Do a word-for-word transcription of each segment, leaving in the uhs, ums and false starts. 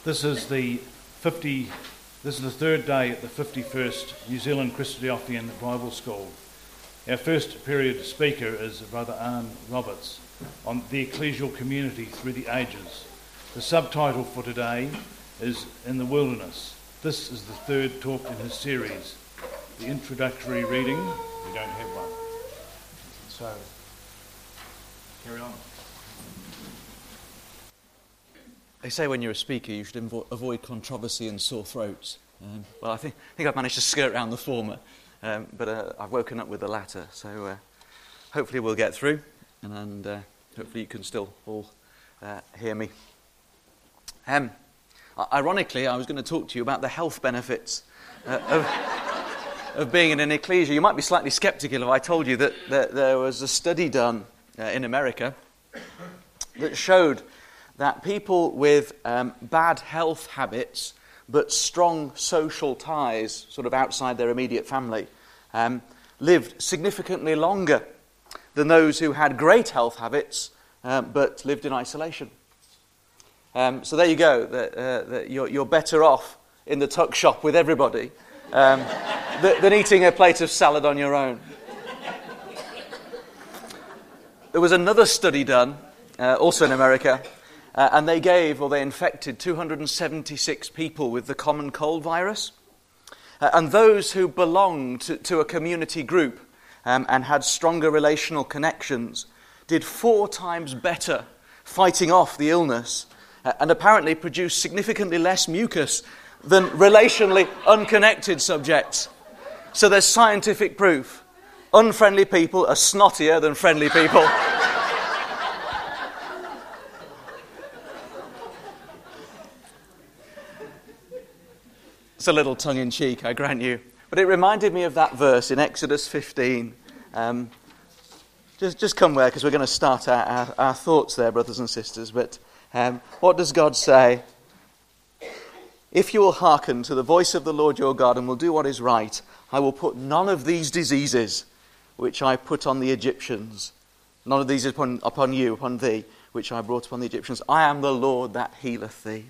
This is the fifty. This is the third day at the fifty-first New Zealand Christophian Bible School. Our first period speaker is Brother Arne Roberts on the ecclesial community through the ages. The subtitle for today is In the Wilderness. This is the third talk in his series. The introductory reading, we don't have one. So, carry on. They say when you're a speaker you should invo- avoid controversy and sore throats. Um, well, I think, I think I've managed to skirt around the former, um, but uh, I've woken up with the latter. So uh, hopefully we'll get through, and, and uh, hopefully you can still all uh, hear me. Um, ironically, I was going to talk to you about the health benefits uh, of, of being in an ecclesia. You might be slightly sceptical if I told you that, that there was a study done uh, in America that showed that people with um, bad health habits but strong social ties, sort of outside their immediate family, um, lived significantly longer than those who had great health habits um, but lived in isolation. Um, so there you go, that, uh, that you're, you're better off in the tuck shop with everybody um, th- than eating a plate of salad on your own. There was another study done, uh, also in America, Uh, and they gave, or they infected, two hundred seventy-six people with the common cold virus. Uh, and those who belonged to, to a community group um, and had stronger relational connections did four times better fighting off the illness uh, and apparently produced significantly less mucus than relationally unconnected subjects. So there's scientific proof. Unfriendly people are snottier than friendly people. It's a little tongue-in-cheek, I grant you. But it reminded me of that verse in Exodus fifteen. Um, just, just come there, because we're going to start our, our, our thoughts there, brothers and sisters. But um, what does God say? If you will hearken to the voice of the Lord your God and will do what is right, I will put none of these diseases which I put on the Egyptians, none of these upon, upon you, upon thee, which I brought upon the Egyptians. I am the Lord that healeth thee.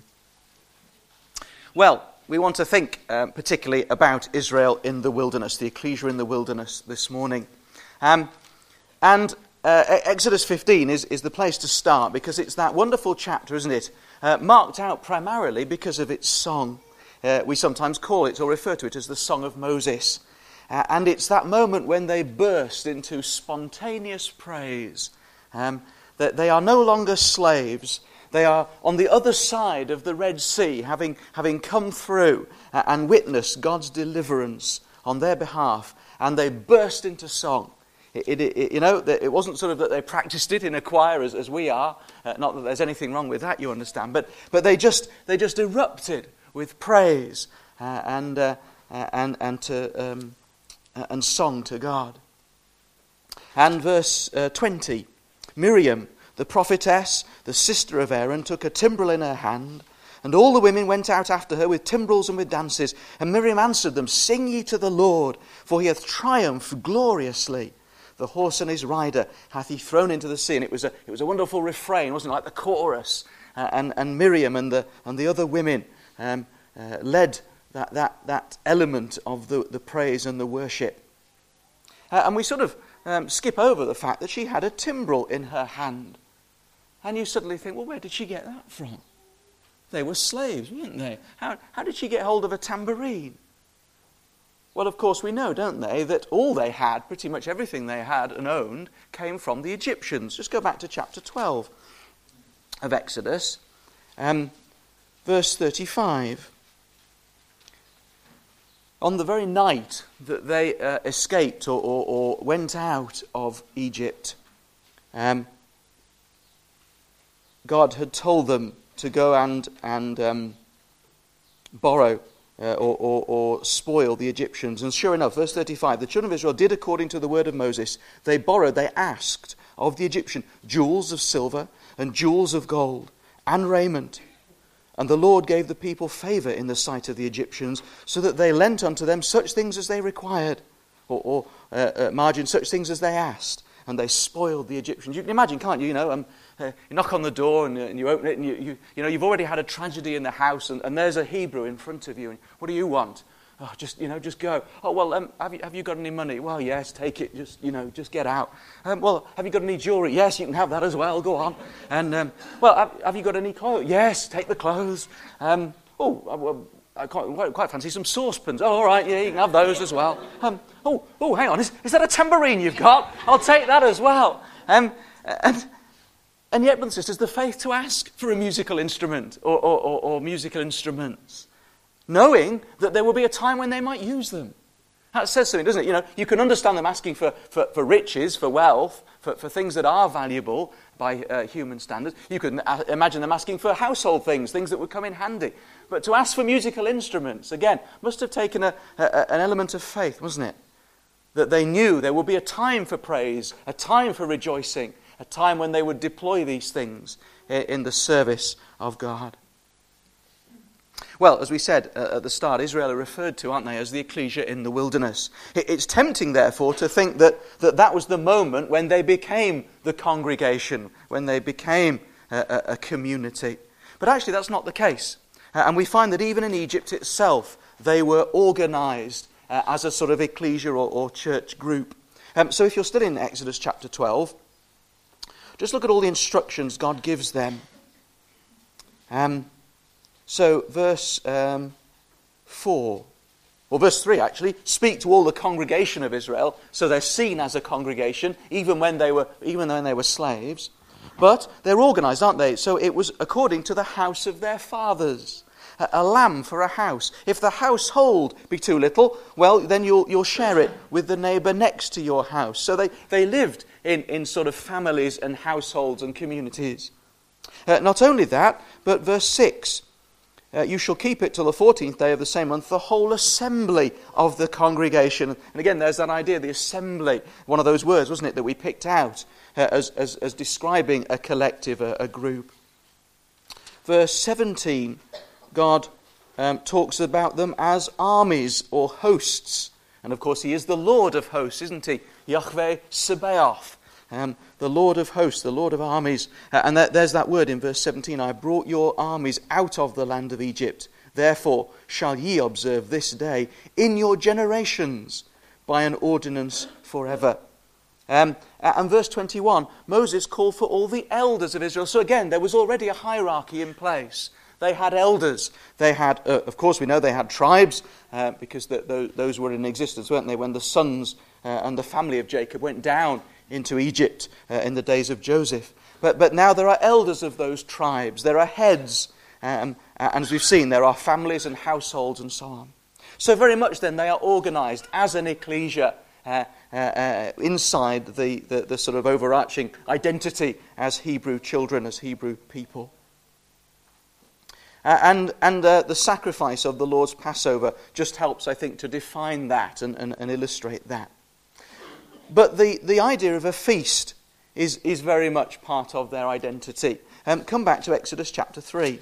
Well, we want to think um, particularly about Israel in the wilderness, the ecclesia in the wilderness this morning. Um, and uh, Exodus fifteen is, is the place to start because it's that wonderful chapter, isn't it? Uh, marked out primarily because of its song. Uh, we sometimes call it or refer to it as the Song of Moses. Uh, and it's that moment when they burst into spontaneous praise. Um, that they are no longer slaves. They are on the other side of the Red Sea, having, having come through uh, and witnessed God's deliverance on their behalf, and they burst into song. It, it, it, you know, it wasn't sort of that they practiced it in a choir as, as we are. Uh, not that there's anything wrong with that, you understand. But but they just they just erupted with praise uh, and uh, and and to um, uh, and song to God. And verse uh, twenty, Miriam, the prophetess, the sister of Aaron, took a timbrel in her hand, and all the women went out after her with timbrels and with dances. And Miriam answered them, Sing ye to the Lord, for he hath triumphed gloriously. The horse and his rider hath he thrown into the sea. And it was a, it was a wonderful refrain, wasn't it? Like the chorus. Uh, and, and Miriam and the, and the other women um, uh, led that, that, that element of the, the praise and the worship. Uh, and we sort of um, skip over the fact that she had a timbrel in her hand. And you suddenly think, well, where did she get that from? They were slaves, weren't they? How, how did she get hold of a tambourine? Well, of course, we know, don't they, that all they had, pretty much everything they had and owned, came from the Egyptians. Just go back to chapter twelve of Exodus, um, verse thirty-five. On the very night that they uh, escaped or, or, or went out of Egypt, um, God had told them to go and, and um, borrow uh, or, or, or spoil the Egyptians. And sure enough, verse thirty-five, the children of Israel did according to the word of Moses. They borrowed, they asked of the Egyptian jewels of silver and jewels of gold and raiment. And the Lord gave the people favour in the sight of the Egyptians, so that they lent unto them such things as they required, or, or uh, uh, margin such things as they asked. And they spoiled the Egyptians. You can imagine, can't you? You know, um, uh, you knock on the door and, uh, and you open it and you, you, you know, you've already had a tragedy in the house and, and there's a Hebrew in front of you. And what do you want? Oh, just, you know, just go. Oh, well, um, have you, have you got any money? Well, yes, take it. Just, you know, just get out. Um, well, have you got any jewelry? Yes, you can have that as well. Go on. And, um, well, have, have you got any clothes? Yes, take the clothes. Um, oh, well, I quite, quite fancy some saucepans. Oh, all right, yeah, you can have those as well. Um, oh, oh, hang on, is, is that a tambourine you've got? I'll take that as well. Um, and, and yet, brothers and sisters, the faith to ask for a musical instrument or, or, or, or musical instruments, knowing that there will be a time when they might use them. That says something, doesn't it? You know, you can understand them asking for, for, for riches, for wealth, for, for things that are valuable by uh, human standards. You can a- imagine them asking for household things, things that would come in handy. But to ask for musical instruments, again, must have taken a, a, an element of faith, wasn't it? That they knew there would be a time for praise, a time for rejoicing, a time when they would deploy these things in the service of God. Well, as we said uh, at the start, Israel are referred to, aren't they, as the ecclesia in the wilderness. It, it's tempting, therefore, to think that, that that was the moment when they became the congregation, when they became a, a, a community. But actually, that's not the case. Uh, and we find that even in Egypt itself, they were organized uh, as a sort of ecclesia or, or church group. Um, so if you're still in Exodus chapter twelve, just look at all the instructions God gives them. Um, so verse um, four, or verse three actually, speak to all the congregation of Israel, so they're seen as a congregation, even when they were even when they were slaves. But they're organized, aren't they? So it was according to the house of their fathers. A, a lamb for a house. If the household be too little, well, then you'll you'll share it with the neighbor next to your house. So they, they lived in, in sort of families and households and communities. Uh, not only that, but verse six, uh, you shall keep it till the fourteenth day of the same month, the whole assembly of the congregation. And again, there's that idea, the assembly, one of those words, wasn't it, that we picked out uh, as, as, as describing a collective, a, a group. Verse seventeen, God um, talks about them as armies or hosts. And of course, he is the Lord of hosts, isn't he? Yahweh Sabaoth, um, the Lord of hosts, the Lord of armies. Uh, and that, there's that word in verse seventeen, I brought your armies out of the land of Egypt. Therefore shall ye observe this day in your generations by an ordinance forever. Um, and verse twenty-one, Moses called for all the elders of Israel. So again, there was already a hierarchy in place. They had elders. They had, uh, of course, we know they had tribes uh, because the, the, those were in existence, weren't they, when the sons uh, and the family of Jacob went down into Egypt uh, in the days of Joseph. But, but now there are elders of those tribes. There are heads. Um, and as we've seen, there are families and households and so on. So very much then they are organized as an ecclesia uh, uh, uh, inside the, the, the sort of overarching identity as Hebrew children, as Hebrew people. Uh, and and uh, the sacrifice of the Lord's Passover just helps, I think, to define that and, and, and illustrate that. But the, the idea of a feast is, is very much part of their identity. Um, come back to Exodus chapter three.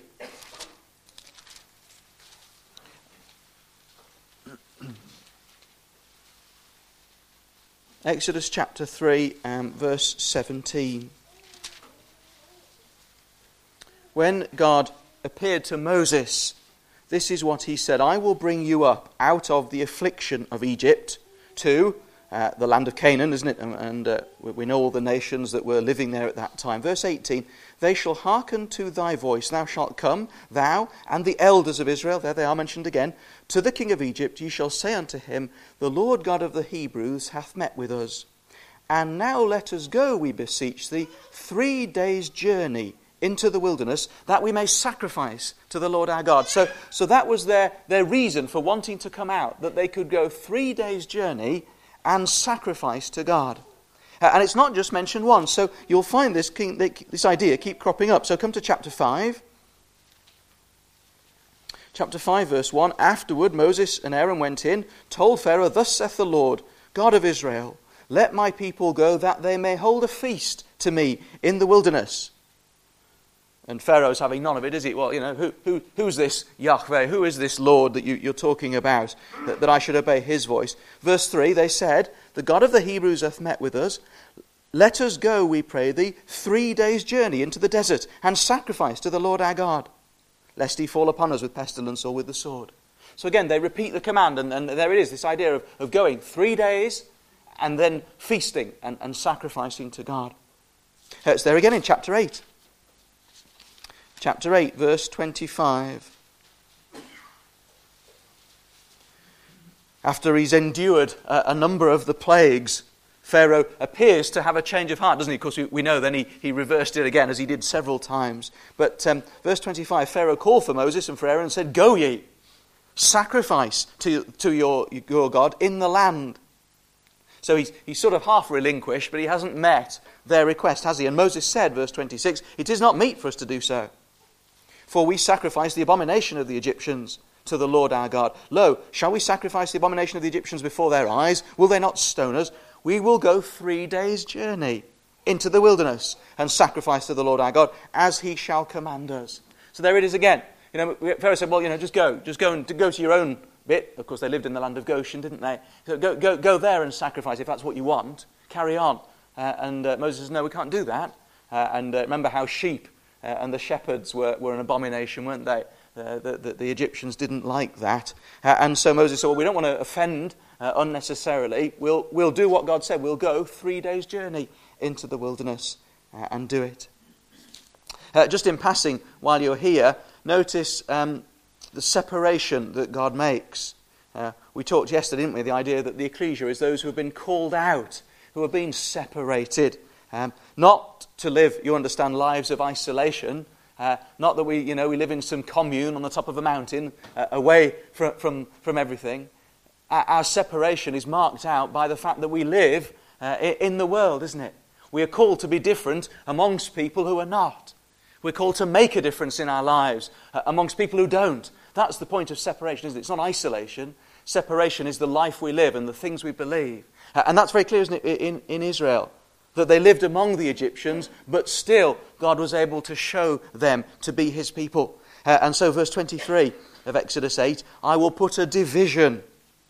Exodus chapter three, um, verse seventeen. When God appeared to Moses, this is what he said, I will bring you up out of the affliction of Egypt to uh, the land of Canaan, isn't it? And, and uh, we know all the nations that were living there at that time. Verse eighteen, they shall hearken to thy voice. Thou shalt come, thou and the elders of Israel, there they are mentioned again, to the king of Egypt. Ye shall say unto him, the Lord God of the Hebrews hath met with us. And now let us go, we beseech thee, three days' journey into the wilderness, that we may sacrifice to the Lord our God. So, so that was their, their reason for wanting to come out, that they could go three days' journey and sacrifice to God. Uh, and it's not just mentioned once, so you'll find this, this idea keep cropping up. So come to chapter five. Chapter five, verse one, afterward Moses and Aaron went in, told Pharaoh, thus saith the Lord, God of Israel, let my people go, that they may hold a feast to me in the wilderness. And Pharaoh's having none of it, is he? Well, you know, who, who, who's this Yahweh? Who is this Lord that you, you're talking about, that, that I should obey his voice? Verse three, they said, the God of the Hebrews hath met with us. let us go, we pray thee, three days' journey into the desert, and sacrifice to the Lord our God, lest he fall upon us with pestilence or with the sword. So again, they repeat the command, and, and there it is, this idea of, of going three days and then feasting and, and sacrificing to God. It's there again in chapter eight. Chapter eight, verse twenty-five. After he's endured a, a number of the plagues, Pharaoh appears to have a change of heart, doesn't he? Of course, we, we know then he, he reversed it again, as he did several times. But um, verse twenty-five, Pharaoh called for Moses and for Aaron and said, "Go ye, sacrifice to, to your, your God in the land." So he's, he's sort of half relinquished, but he hasn't met their request, has he? And Moses said, verse twenty-six, "It is not meet for us to do so. For we sacrifice the abomination of the Egyptians to the Lord our God. Lo, shall we sacrifice the abomination of the Egyptians before their eyes? Will they not stone us? We will go three days' journey into the wilderness and sacrifice to the Lord our God, as he shall command us." So there it is again. You know, Pharaoh said, "Well, you know, just go, just go and go to your own bit." Of course, they lived in the land of Goshen, didn't they? So go, go, go there and sacrifice if that's what you want. Carry on. Uh, and uh, Moses says, "No, we can't do that." Uh, and uh, remember how sheep uh, and the shepherds were, were an abomination, weren't they? Uh, the, the, the Egyptians didn't like that. Uh, and so Moses said, "Well, we don't want to offend uh, unnecessarily. We'll, we'll do what God said. We'll go three days' journey into the wilderness uh, and do it." Uh, just in passing, while you're here, notice um, the separation that God makes. Uh, we talked yesterday, didn't we, the idea that the ecclesia is those who have been called out, who have been separated. Um, not to live, you understand, lives of isolation. Uh, not that we, you know, we live in some commune on the top of a mountain, uh, away from, from, from everything. Our, our separation is marked out by the fact that we live uh, in the world, isn't it? We are called to be different amongst people who are not. We're called to make a difference in our lives uh, amongst people who don't. That's the point of separation, isn't it? It's not isolation. Separation is the life we live and the things we believe. Uh, and that's very clear, isn't it, in, in Israel, that they lived among the Egyptians, but still God was able to show them to be his people. Uh, and so verse twenty-three of Exodus eight, "I will put a division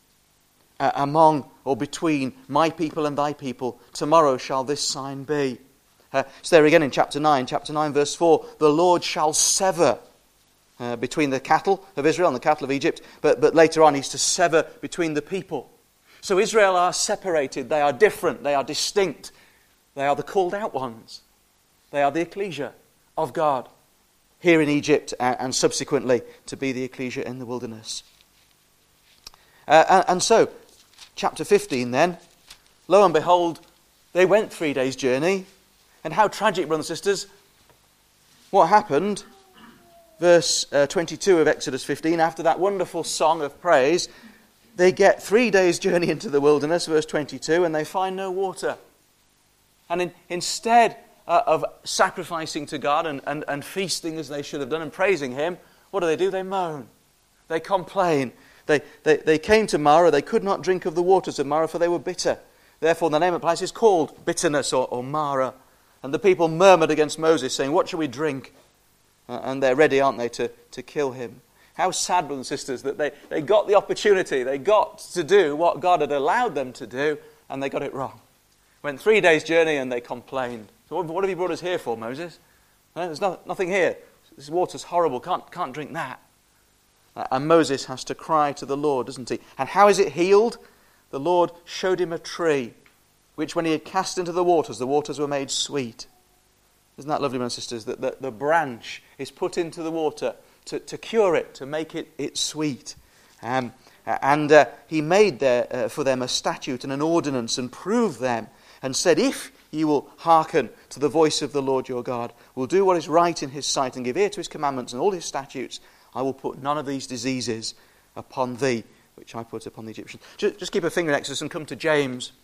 uh, among or between my people and thy people. Tomorrow shall this sign be." Uh, so there again in chapter nine, chapter nine verse four, "The Lord shall sever uh, between the cattle of Israel and the cattle of Egypt." But, but later on he's to sever between the people. So Israel are separated, they are different, they are distinct. They are the called out ones. They are the ecclesia of God here in Egypt and, and subsequently to be the ecclesia in the wilderness. Uh, and, and so, chapter fifteen then, lo and behold, they went three days' journey. And how tragic, brothers and sisters. What happened? Verse uh, twenty-two of Exodus fifteen, after that wonderful song of praise, they get three days' journey into the wilderness, verse twenty-two, and they find no water. And in, instead uh, of sacrificing to God and, and, and feasting as they should have done and praising him, what do they do? They moan. They complain. They, they, they came to Marah. They could not drink of the waters of Marah, for they were bitter. Therefore, the name of the place is called Bitterness or, or Marah. And the people murmured against Moses, saying, "What shall we drink?" Uh, and they're ready, aren't they, to, to kill him. How sad, brothers and sisters, that they, they got the opportunity. They got to do what God had allowed them to do, and they got it wrong. Went three days' journey and they complained. So what, what have you brought us here for, Moses? Well, there's no, nothing here. This water's horrible. Can't, can't drink that. Uh, and Moses has to cry to the Lord, doesn't he? And how is it healed? The Lord showed him a tree, which when he had cast into the waters, the waters were made sweet. Isn't that lovely, my sisters? That the, the branch is put into the water to, to cure it, to make it, it sweet. Um, and uh, he made there, uh, for them a statute and an ordinance and proved them and said, "If you will hearken to the voice of the Lord your God, will do what is right in his sight and give ear to his commandments and all his statutes, I will put none of these diseases upon thee, which I put upon the Egyptians." Just, just keep a finger in Exodus and come to James.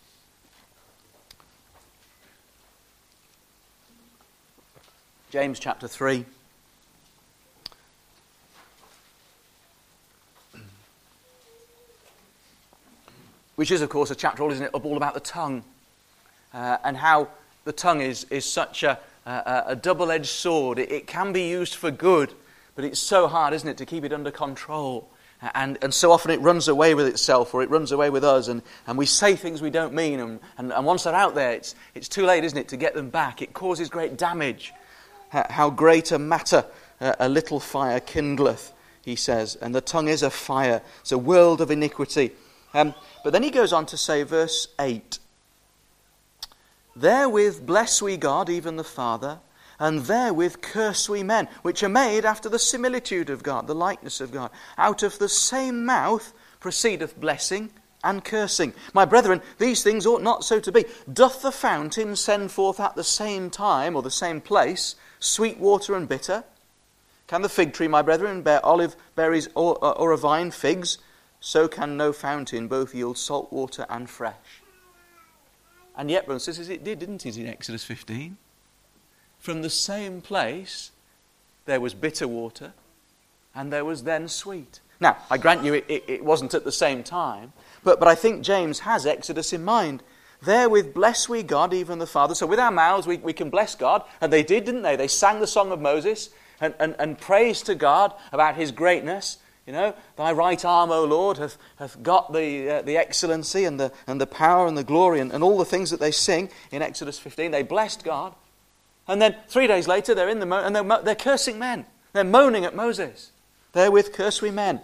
James chapter three. Which is, of course, a chapter, all, isn't it, all about the tongue. Uh, and how the tongue is, is such a, a, a double-edged sword. It, it can be used for good, but it's so hard, isn't it, to keep it under control. And, and so often it runs away with itself, or it runs away with us, and, and we say things we don't mean, and, and, and once they're out there, it's, it's too late, isn't it, to get them back. It causes great damage. How great a matter uh, a little fire kindleth, he says, and the tongue is a fire. It's a world of iniquity. Um, but then he goes on to say, verse eight, therewith bless we God, even the Father, and therewith curse we men, which are made after the similitude of God, the likeness of God. Out of the same mouth proceedeth blessing and cursing. My brethren, these things ought not so to be. Doth the fountain send forth at the same time, or the same place, sweet water and bitter? Can the fig tree, my brethren, bear olive berries, or, or a vine figs? So can no fountain both yield salt water and fresh. And yet, brothers and sisters, it did, didn't it, in Exodus fifteen? From the same place, there was bitter water, and there was then sweet. Now, I grant you it, it, it wasn't at the same time, but, but I think James has Exodus in mind. Therewith bless we God, even the Father. So with our mouths we, we can bless God, and they did, didn't they? They sang the song of Moses and, and, and praised to God about his greatness. You know, thy right arm, O Lord, hath, hath got the uh, the excellency and the and the power and the glory and, and all the things that they sing in Exodus fifteen. They blessed God. And then three days later, they're in the mo- and they're, mo- they're cursing men. They're moaning at Moses. Therewith curse we men.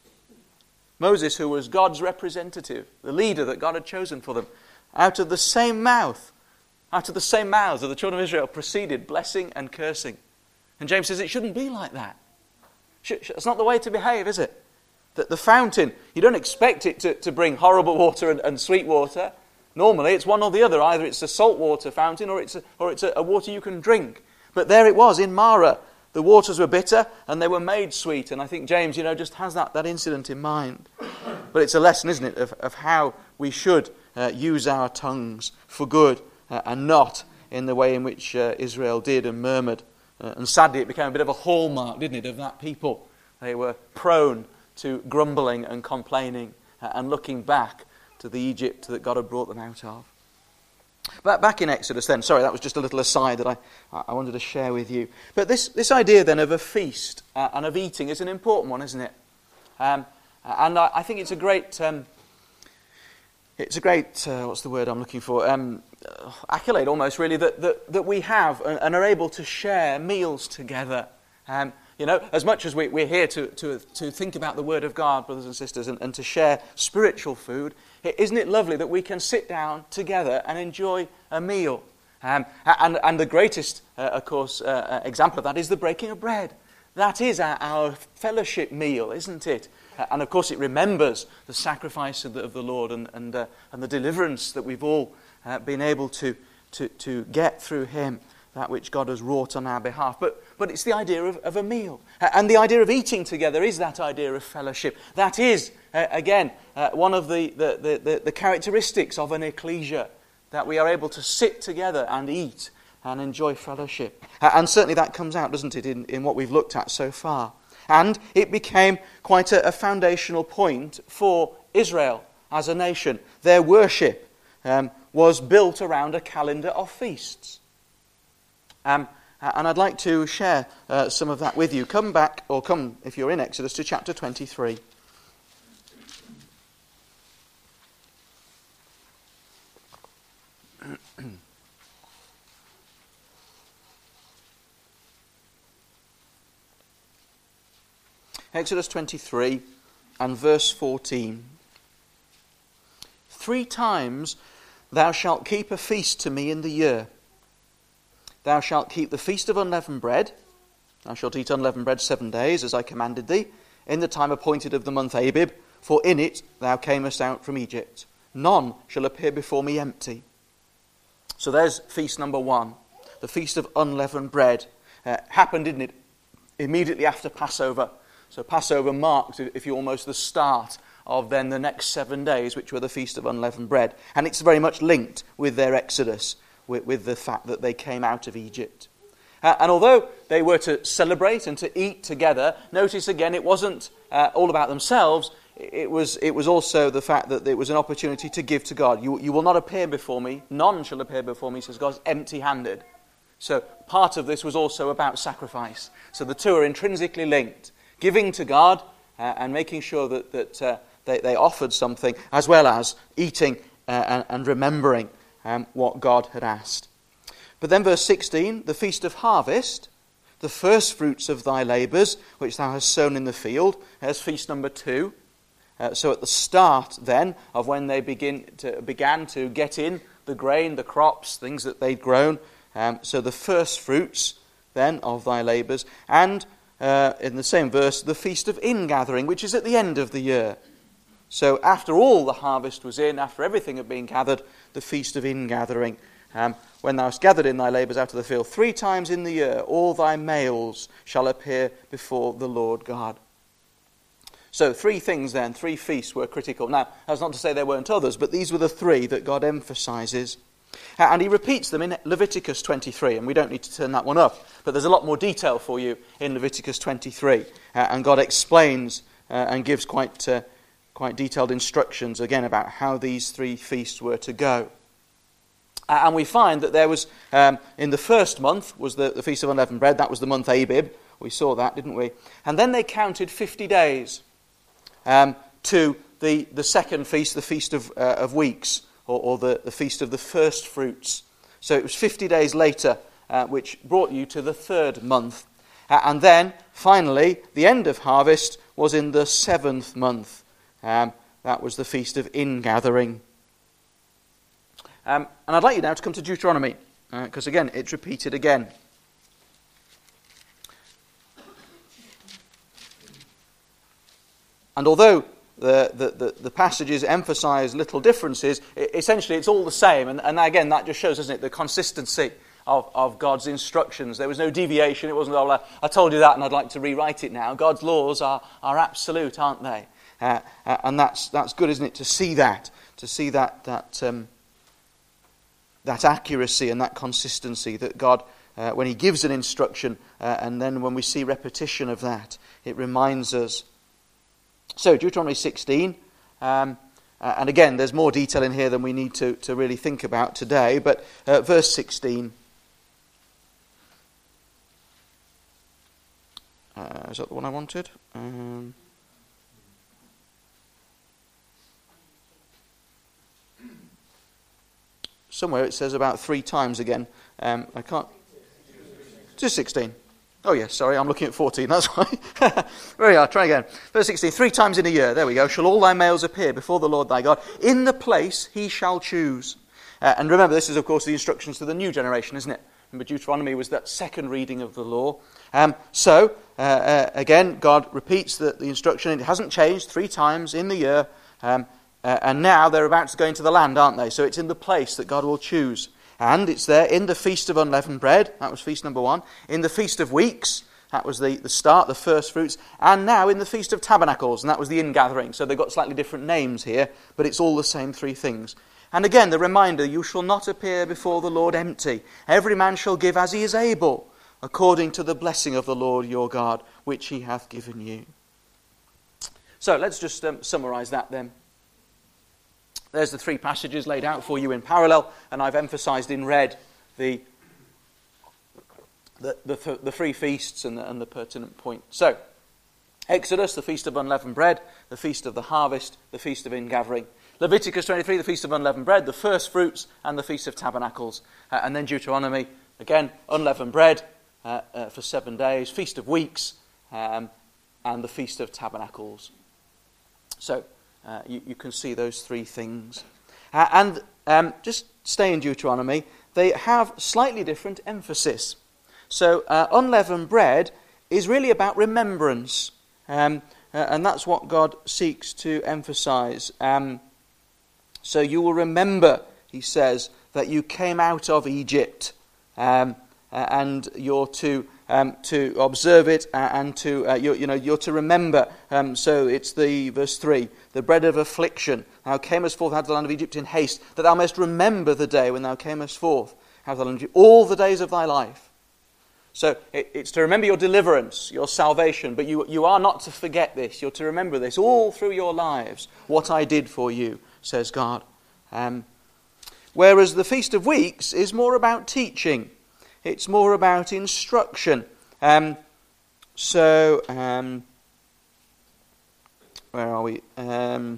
Moses, who was God's representative, the leader that God had chosen for them, out of the same mouth, out of the same mouths of the children of Israel, proceeded blessing and cursing. And James says it shouldn't be like that. It's not the way to behave, is it? That the fountain, you don't expect it to, to bring horrible water and, and sweet water. Normally, it's one or the other. Either it's a salt water fountain or it's a, or it's a, a water you can drink. But there it was in Marah. The waters were bitter and they were made sweet. And I think James, you know, just has that, that incident in mind. But it's a lesson, isn't it, of, of how we should uh, use our tongues for good uh, and not in the way in which uh, Israel did and murmured. Uh, and sadly, it became a bit of a hallmark, didn't it, of that people. They were prone to grumbling and complaining uh, and looking back to the Egypt that God had brought them out of. But back in Exodus then, sorry, that was just a little aside that I, I wanted to share with you. But this, this idea then of a feast uh, and of eating is an important one, isn't it? Um, and I, I think it's a great, um, it's a great, uh, what's the word I'm looking for, um, uh, accolade almost really, that, that, that we have and, and are able to share meals together. Um, You know, as much as we, we're here to, to, to think about the Word of God, brothers and sisters, and, and to share spiritual food, isn't it lovely that we can sit down together and enjoy a meal? Um, and, and the greatest, uh, of course, uh, example of that is the breaking of bread. That is our, our fellowship meal, isn't it? Uh, and of course it remembers the sacrifice of the, of the Lord and, and, uh, and the deliverance that we've all uh, been able to, to, to get through Him. That which God has wrought on our behalf. But but it's the idea of, of a meal. And the idea of eating together is that idea of fellowship. That is, uh, again, uh, one of the, the, the, the characteristics of an ecclesia, that we are able to sit together and eat and enjoy fellowship. Uh, and certainly that comes out, doesn't it, in, in what we've looked at so far. And it became quite a, a foundational point for Israel as a nation. Their worship um, was built around a calendar of feasts. Um, and I'd like to share uh, some of that with you. Come back, or come, if you're in Exodus, to chapter twenty-three. Exodus twenty-three and verse fourteen. Three times thou shalt keep a feast to me in the year. Thou shalt keep the feast of unleavened bread. Thou shalt eat unleavened bread seven days, as I commanded thee, in the time appointed of the month Abib, for in it thou camest out from Egypt. None shall appear before me empty. So there's feast number one, the feast of unleavened bread. Uh, happened, didn't it, immediately after Passover. So Passover marked, if you almost, the start of then the next seven days, which were the feast of unleavened bread. And it's very much linked with their exodus, with, with the fact that they came out of Egypt. Uh, and although they were to celebrate and to eat together, notice again it wasn't uh, all about themselves. It was it was also the fact that it was an opportunity to give to God. You, you will not appear before me, none shall appear before me, says God, empty-handed. So part of this was also about sacrifice. So the two are intrinsically linked. Giving to God uh, and making sure that, that uh, they, they offered something, as well as eating uh, and, and remembering um, what God had asked. But then verse sixteen, the feast of harvest, the first fruits of thy labours, which thou hast sown in the field. There's feast number two. Uh, so at the start then of when they begin to, began to get in the grain, the crops, things that they'd grown. Um, so the first fruits then of thy labours. And uh, in the same verse, the feast of ingathering, which is at the end of the year. So after all the harvest was in, after everything had been gathered, the feast of ingathering. Um, when thou hast gathered in thy labours out of the field, three times in the year all thy males shall appear before the Lord God. So three things then, three feasts were critical. Now, that's not to say there weren't others, but these were the three that God emphasises. And he repeats them in Leviticus twenty-three, and we don't need to turn that one up, but there's a lot more detail for you in Leviticus twenty-three. Uh, and God explains uh, and gives quite, uh, quite detailed instructions, again, about how these three feasts were to go. Uh, and we find that there was, um, in the first month, was the, the Feast of Unleavened Bread. That was the month Abib. We saw that, didn't we? And then they counted fifty days um, to the, the second feast, the Feast of, uh, of Weeks, or, or the, the Feast of the First Fruits. So it was fifty days later, uh, which brought you to the third month. Uh, and then, finally, the end of harvest was in the seventh month. Um, that was the Feast of Ingathering. Um, and I'd like you now to come to Deuteronomy, because uh, again, it's repeated again. And although the, the, the, the passages emphasise little differences, it, essentially it's all the same. And, and again, that just shows, doesn't it, the consistency of, of God's instructions. There was no deviation. It wasn't, oh, I told you that and I'd like to rewrite it now. God's laws are, are absolute, aren't they? Uh, uh, and that's that's good, isn't it, to see that, to see that that um, that accuracy and that consistency that God, uh, when he gives an instruction, uh, and then when we see repetition of that, it reminds us. So, Deuteronomy sixteen, um, uh, and again, there's more detail in here than we need to, to really think about today, but uh, verse sixteen. Uh, is that the one I wanted? Um, Somewhere it says about three times again. Um, I can't. Just sixteen. Oh yes, sorry, I'm looking at fourteen. That's why. There we are. Try again. Verse sixteen. Three times in a year. There we go. Shall all thy males appear before the Lord thy God in the place he shall choose. Uh, and remember, this is of course the instructions to the new generation, isn't it? Remember, Deuteronomy was that second reading of the law. Um, so uh, uh, again, God repeats the, the instruction. It hasn't changed. Three times in the year. Um, Uh, and now they're about to go into the land, aren't they? So it's in the place that God will choose. And it's there in the Feast of Unleavened Bread. That was feast number one. In the Feast of Weeks. That was the, the start, the first fruits. And now in the Feast of Tabernacles. And that was the ingathering. So they've got slightly different names here. But it's all the same three things. And again, the reminder, you shall not appear before the Lord empty. Every man shall give as he is able, according to the blessing of the Lord your God, which he hath given you. So let's just um, summarise that then. There's the three passages laid out for you in parallel, and I've emphasised in red the the, the, the three feasts and the, and the pertinent point. So, Exodus, the Feast of Unleavened Bread, the Feast of the Harvest, the Feast of Ingathering. Leviticus twenty-three, the Feast of Unleavened Bread, the First Fruits, and the Feast of Tabernacles. Uh, and then Deuteronomy, again, Unleavened Bread uh, uh, for seven days, Feast of Weeks, um, and the Feast of Tabernacles. So, Uh, you, you can see those three things. Uh, and um, just stay in Deuteronomy. They have slightly different emphasis. So uh, unleavened bread is really about remembrance. Um, uh, and that's what God seeks to emphasize. Um, so you will remember, he says, that you came out of Egypt. Um, uh, and you're to um, to observe it uh, and to uh, you, you know you're to remember. Um, so it's the verse three, the bread of affliction. Thou camest forth out of the land of Egypt in haste, that thou mayest remember the day when thou camest forth out of the land of Egypt, all the days of thy life. So it, it's to remember your deliverance, your salvation, but you you are not to forget this. You're to remember this all through your lives. What I did for you, says God. Um, whereas the Feast of Weeks is more about teaching. It's more about instruction. Um, so, um, where are we? Um,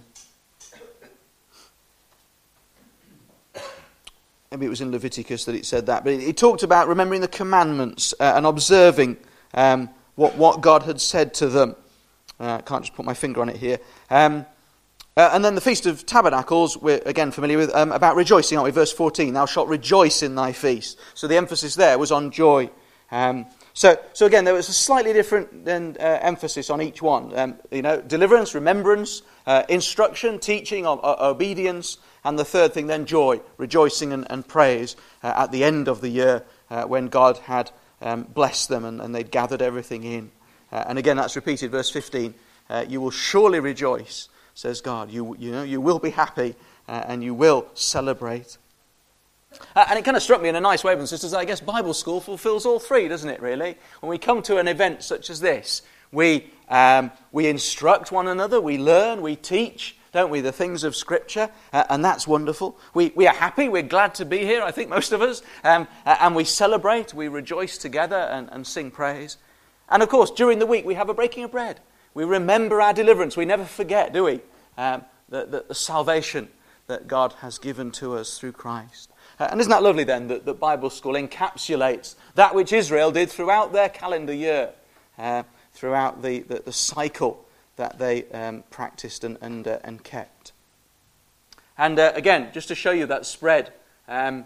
maybe it was in Leviticus that it said that, but it, it talked about remembering the commandments uh, and observing um, what, what God had said to them. Uh, I can't just put my finger on it here. Um, uh, and then the Feast of Tabernacles, we're again familiar with, um, about rejoicing, aren't we? Verse fourteen, thou shalt rejoice in thy feast. So the emphasis there was on joy. Um, so, so again, there was a slightly different then, uh, emphasis on each one. Um, you know, deliverance, remembrance, uh, instruction, teaching, o- o- obedience, and the third thing then, joy, rejoicing and, and praise uh, at the end of the year uh, when God had um, blessed them and, and they'd gathered everything in. Uh, and again, that's repeated, verse fifteen. Uh, you will surely rejoice, says God. You, you know, you will be happy uh, and you will celebrate. Uh, and it kind of struck me in a nice way, brothers and sisters, I guess Bible school fulfills all three, doesn't it, really? When we come to an event such as this, we um, we instruct one another, we learn, we teach, don't we, the things of Scripture, uh, and that's wonderful. We we are happy, we're glad to be here, I think most of us, um, uh, and we celebrate, we rejoice together and, and sing praise. And of course, during the week, we have a breaking of bread. We remember our deliverance. We never forget, do we, um, the, the, the salvation that God has given to us through Christ. Uh, and isn't that lovely then that, that Bible school encapsulates that which Israel did throughout their calendar year, uh, throughout the, the, the cycle that they um, practiced and, and, uh, and kept. And uh, again, just to show you that spread, um,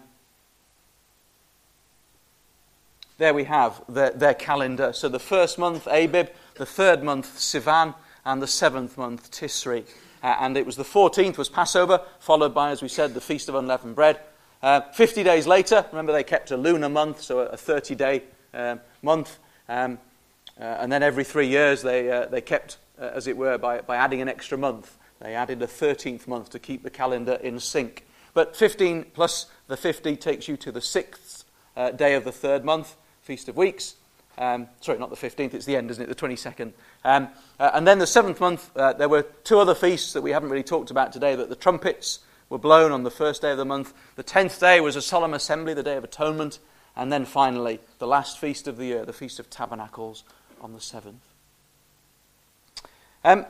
there we have their, their calendar. So the first month, Abib, the third month, Sivan, and the seventh month, Tisri. Uh, and it was the fourteenth was Passover, followed by, as we said, the Feast of Unleavened Bread. Uh, Fifty days later, remember they kept a lunar month, so a thirty-day um, month. Um, uh, and then every three years they uh, they kept, uh, as it were, by, by adding an extra month. They added a thirteenth month to keep the calendar in sync. But fifteen plus the fifty takes you to the sixth uh, day of the third month, Feast of Weeks. Um, sorry, not the fifteenth, it's the end, isn't it? The twenty-second. Um, uh, and then the seventh month, uh, there were two other feasts that we haven't really talked about today, that the trumpets were blown on the first day of the month. The tenth day was a solemn assembly, the Day of Atonement. And then finally, the last feast of the year, the Feast of Tabernacles on the seventh. Um,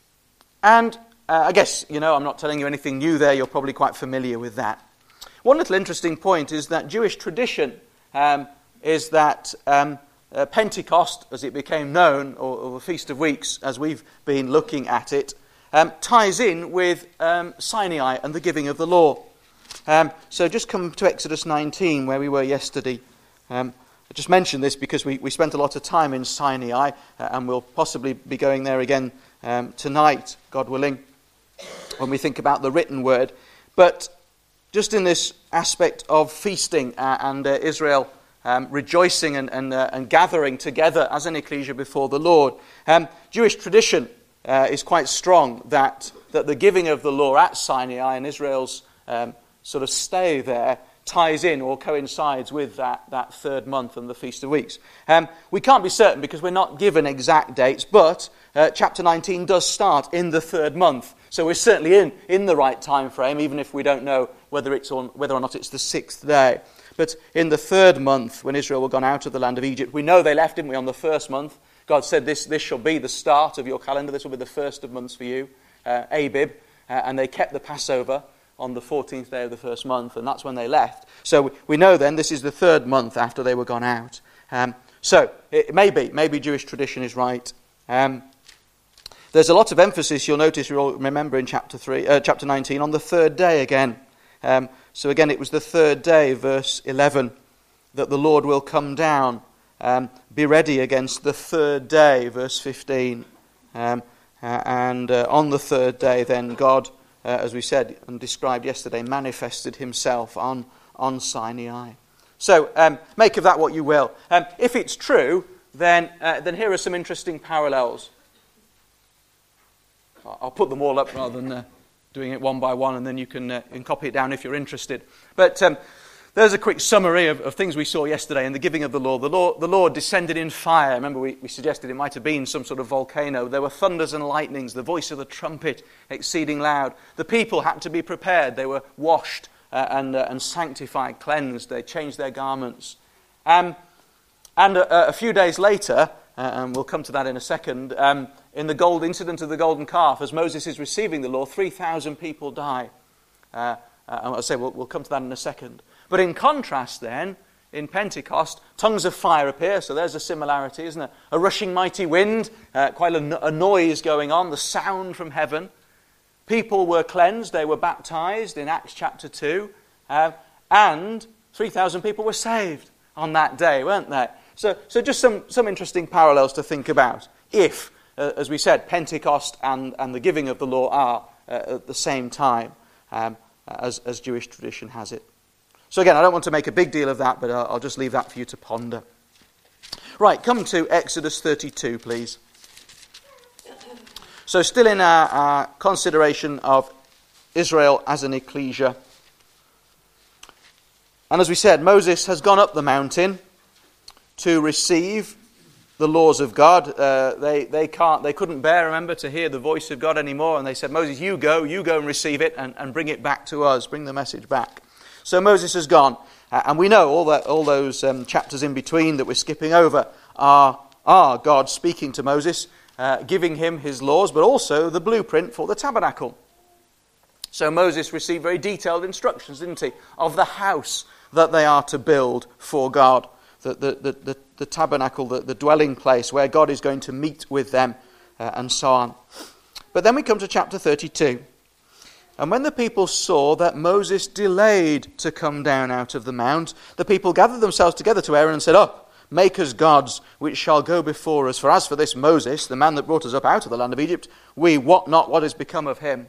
and uh, I guess, you know, I'm not telling you anything new there. You're probably quite familiar with that. One little interesting point is that Jewish tradition um, is that um, uh, Pentecost, as it became known, or, or the Feast of Weeks, as we've been looking at it, Um, ties in with um, Sinai and the giving of the law. Um, so just come to Exodus nineteen, where we were yesterday. Um, I just mentioned this because we, we spent a lot of time in Sinai, uh, and we'll possibly be going there again um, tonight, God willing, when we think about the written word. But just in this aspect of feasting uh, and uh, Israel um, rejoicing and, and, uh, and gathering together as an ecclesia before the Lord, um, Jewish tradition Uh, is quite strong that, that the giving of the law at Sinai and Israel's um, sort of stay there ties in or coincides with that, that third month and the Feast of Weeks. Um, we can't be certain because we're not given exact dates, but uh, chapter nineteen does start in the third month. So we're certainly in, in the right time frame, even if we don't know whether it's on, whether or not it's the sixth day. But in the third month, when Israel were gone out of the land of Egypt, we know they left, didn't we, on the first month. God said, this, this shall be the start of your calendar. This will be the first of months for you, uh, Abib. Uh, and they kept the Passover on the fourteenth day of the first month, and that's when they left. So we know then this is the third month after they were gone out. Um, so it may be, maybe Jewish tradition is right. Um, there's a lot of emphasis, you'll notice, you'll remember in chapter three, uh, chapter nineteen, on the third day again. Um, so again, it was the third day, verse eleven, that the Lord will come down. Um, be ready against the third day, verse fifteen. Um, uh, and uh, on the third day, then God, uh, as we said and described yesterday, manifested himself on, on Sinai. So um, make of that what you will. Um, if it's true, then, uh, then here are some interesting parallels. I'll put them all up rather than uh, doing it one by one, and then you can, uh, you can copy it down if you're interested. But Um, There's a quick summary of, of things we saw yesterday in the giving of the law. The law, the Lord descended in fire. Remember, we, we suggested it might have been some sort of volcano. There were thunders and lightnings, the voice of the trumpet exceeding loud. The people had to be prepared. They were washed uh, and, uh, and sanctified, cleansed. They changed their garments. Um, and a, a few days later, uh, and we'll come to that in a second, um, in the gold incident of the golden calf, as Moses is receiving the law, three thousand people die. Uh, uh, I'll say we'll, we'll come to that in a second. But in contrast then, in Pentecost, tongues of fire appear, so there's a similarity, isn't there? A rushing mighty wind, uh, quite a, a noise going on, the sound from heaven. People were cleansed, they were baptized in Acts chapter two, uh, and three thousand people were saved on that day, weren't they? So, so just some, some interesting parallels to think about, if, uh, as we said, Pentecost and, and the giving of the law are uh, at the same time, um, as, as Jewish tradition has it. So again, I don't want to make a big deal of that, but I'll, I'll just leave that for you to ponder. Right, come to Exodus thirty-two, please. So still in our, our consideration of Israel as an ecclesia. And as we said, Moses has gone up the mountain to receive the laws of God. Uh, they, they, can't, they couldn't bear, remember, to hear the voice of God anymore. And they said, Moses, you go, you go and receive it and, and bring it back to us, bring the message back. So Moses has gone, uh, and we know all that all those um, chapters in between that we're skipping over are, are God speaking to Moses, uh, giving him his laws, but also the blueprint for the tabernacle. So Moses received very detailed instructions, didn't he, of the house that they are to build for God, the, the, the, the, the tabernacle, the, the dwelling place where God is going to meet with them, uh, and so on. But then we come to chapter thirty-two. And when the people saw that Moses delayed to come down out of the mount, the people gathered themselves together to Aaron and said, Up, make us gods, which shall go before us. For as for this Moses, the man that brought us up out of the land of Egypt, we wot not what has become of him.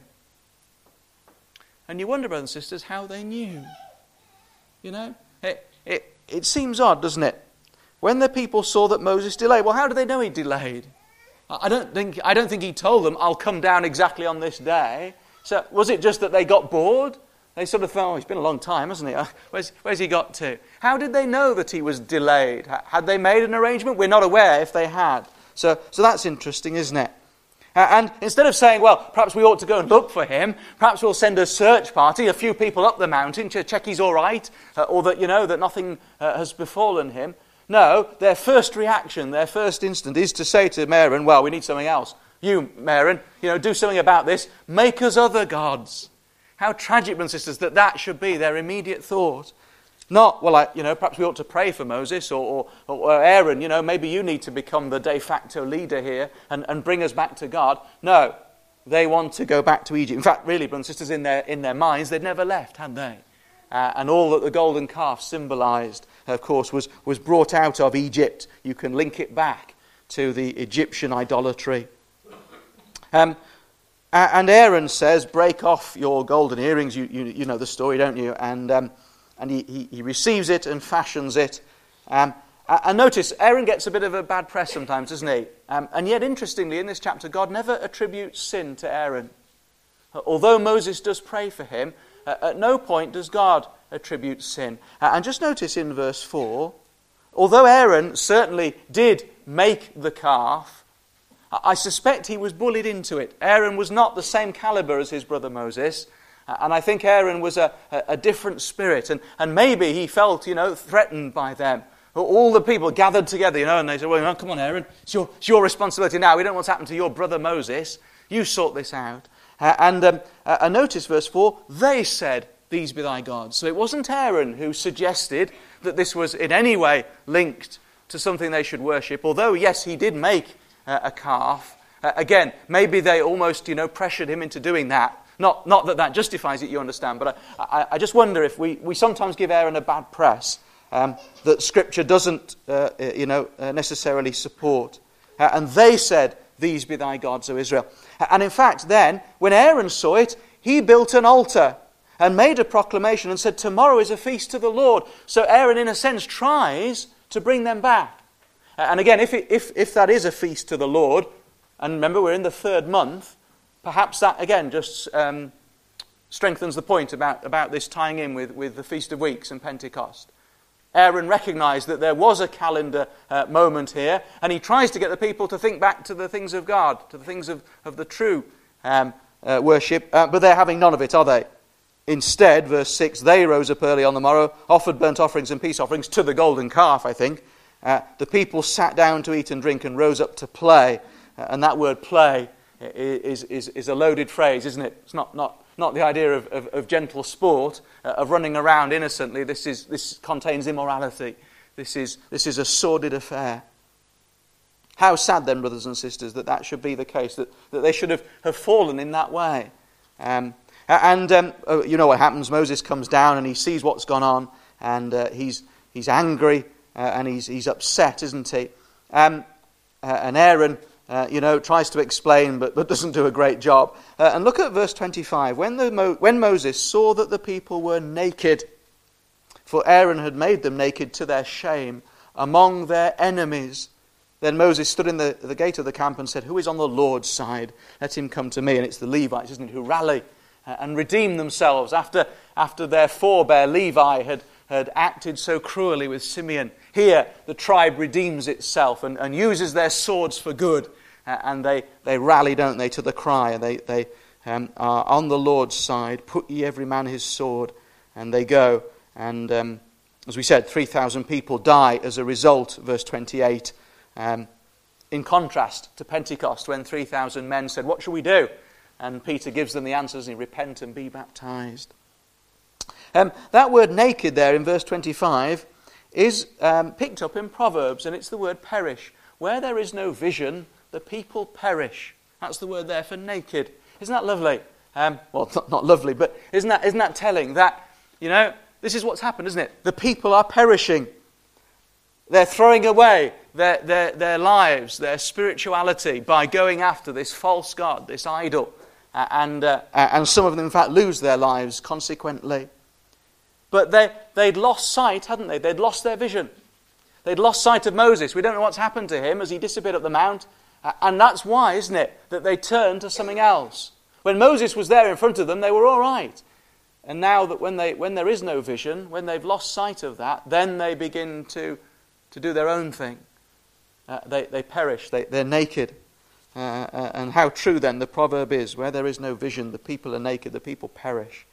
And you wonder, brothers and sisters, how they knew. You know, it, it, it seems odd, doesn't it? When the people saw that Moses delayed, well, how do they know he delayed? I don't think, I don't think he told them, I'll come down exactly on this day. So was it just that they got bored? They sort of thought, oh, it's been a long time, hasn't it? Where's, where's he got to? How did they know that he was delayed? Had they made an arrangement? We're not aware if they had. So, so that's interesting, isn't it? Uh, and instead of saying, well, perhaps we ought to go and look for him, perhaps we'll send a search party, a few people up the mountain to check he's all right, uh, or that, you know, that nothing uh, has befallen him. No, their first reaction, their first instant is to say to Aaron, well, we need something else. You, Aaron, you know, do something about this. Make us other gods. How tragic, brothers and sisters, that that should be their immediate thought. Not, well, I, you know, perhaps we ought to pray for Moses or, or, or Aaron, you know, maybe you need to become the de facto leader here and, and bring us back to God. No, they want to go back to Egypt. In fact, really, brothers and sisters, in their, in their minds, they'd never left, had they? Uh, and all that the golden calf symbolized, of course, was, was brought out of Egypt. You can link it back to the Egyptian idolatry. Um, and Aaron says, break off your golden earrings. You, you, you know the story, don't you? And um, and he, he, he receives it and fashions it. Um, and notice, Aaron gets a bit of a bad press sometimes, doesn't he? Um, and yet, interestingly, in this chapter, God never attributes sin to Aaron. Although Moses does pray for him, uh, at no point does God attribute sin. Uh, and just notice in verse four, although Aaron certainly did make the calf, I suspect he was bullied into it. Aaron was not the same caliber as his brother Moses. And I think Aaron was a, a, a different spirit. And, and maybe he felt, you know, threatened by them. All the people gathered together, you know, and they said, well, come on, Aaron, it's your, it's your responsibility now. We don't know what's happened to your brother Moses. You sort this out. Uh, and um, uh, notice verse four, they said, these be thy gods. So it wasn't Aaron who suggested that this was in any way linked to something they should worship. Although, yes, he did make uh, a calf. Uh, again, maybe they almost, you know, pressured him into doing that. Not, not that that justifies it, you understand, but I, I, I just wonder if we, we sometimes give Aaron a bad press um, that Scripture doesn't, uh, you know, uh, necessarily support. Uh, and they said, these be thy gods, O Israel. And in fact, then, when Aaron saw it, he built an altar and made a proclamation and said, tomorrow is a feast to the Lord. So Aaron, in a sense, tries to bring them back. Uh, and again, if, it, if, if that is a feast to the Lord, and remember, we're in the third month, perhaps that, again, just um, strengthens the point about, about this tying in with, with the Feast of Weeks and Pentecost. Aaron recognized that there was a calendar uh, moment here, and he tries to get the people to think back to the things of God, to the things of, of the true um, uh, worship, uh, but they're having none of it, are they? Instead, verse six, they rose up early on the morrow, offered burnt offerings and peace offerings to the golden calf, I think. Uh, the people sat down to eat and drink and rose up to play. And that word play is, is, is a loaded phrase, isn't it? It's not, not, not the idea of, of, of gentle sport, uh, of running around innocently. This, is, this contains immorality. This is, this is a sordid affair. How sad then, brothers and sisters, that that should be the case, that, that they should have, have fallen in that way. Um, and um, you know what happens. Moses comes down and he sees what's gone on, and uh, he's, he's angry uh, and he's, he's upset, isn't he? Um, uh, and Aaron, uh, you know, tries to explain but, but doesn't do a great job. Uh, and look at verse twenty-five. When, the Mo- when Moses saw that the people were naked, for Aaron had made them naked to their shame among their enemies, then Moses stood in the, the gate of the camp and said, "Who is on the Lord's side? Let him come to me." And it's the Levites, isn't it, who rally uh, and redeem themselves after, after their forebear Levi had, had acted so cruelly with Simeon. Here, the tribe redeems itself and, and uses their swords for good. Uh, and they, they rally, don't they, to the cry. And they, they um, are on the Lord's side. "Put ye every man his sword." And they go. And um, as we said, three thousand people die as a result, verse twenty-eight. Um, in contrast to Pentecost, when three thousand men said, "What shall we do?" And Peter gives them the answers, and he, "Repent and be baptized." Um, that word naked there in verse twenty-five is um, picked up in Proverbs, and it's the word perish. Where there is no vision, the people perish. That's the word there for naked. Isn't that lovely? Um, well, not, not lovely, but isn't that, isn't that telling that, you know, this is what's happened, isn't it? The people are perishing. They're throwing away their, their, their lives, their spirituality, by going after this false god, this idol. Uh, and, uh, and some of them, in fact, lose their lives consequently. But they, they'd lost sight, hadn't they? They'd lost their vision. They'd lost sight of Moses. We don't know what's happened to him as he disappeared up the mount. Uh, and that's why, isn't it, that they turned to something else. When Moses was there in front of them, they were all right. And now that when, they, when there is no vision, when they've lost sight of that, then they begin to... to do their own thing. Uh, they, they perish, they, they're naked. Uh, uh, and how true then the proverb is, where there is no vision, the people are naked, the people perish.